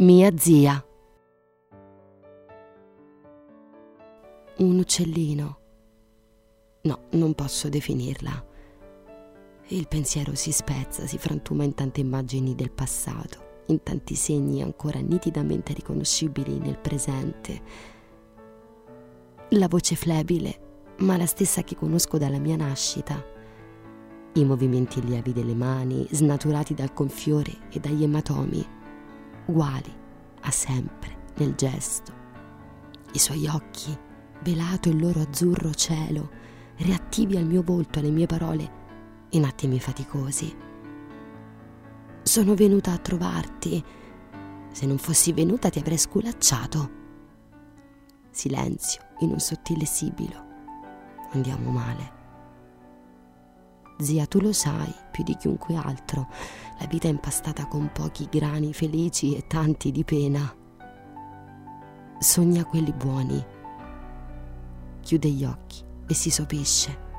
Mia zia. Un uccellino. No, non posso definirla. Il pensiero si spezza, si frantuma in tante immagini del passato, in tanti segni ancora nitidamente riconoscibili nel presente. La voce flebile, ma la stessa che conosco dalla mia nascita. I movimenti lievi delle mani, snaturati dal gonfiore e dagli ematomi, uguali a sempre nel gesto. I suoi occhi, velato il loro azzurro cielo, reattivi al mio volto, alle mie parole, in attimi faticosi. Sono venuta a trovarti. Se non fossi venuta ti avrei sculacciato. Silenzio in un sottile sibilo. Andiamo male. Zia, tu lo sai più di chiunque altro, la vita è impastata con pochi grani felici e tanti di pena. Sogna quelli buoni. Chiude gli occhi e si sopisce.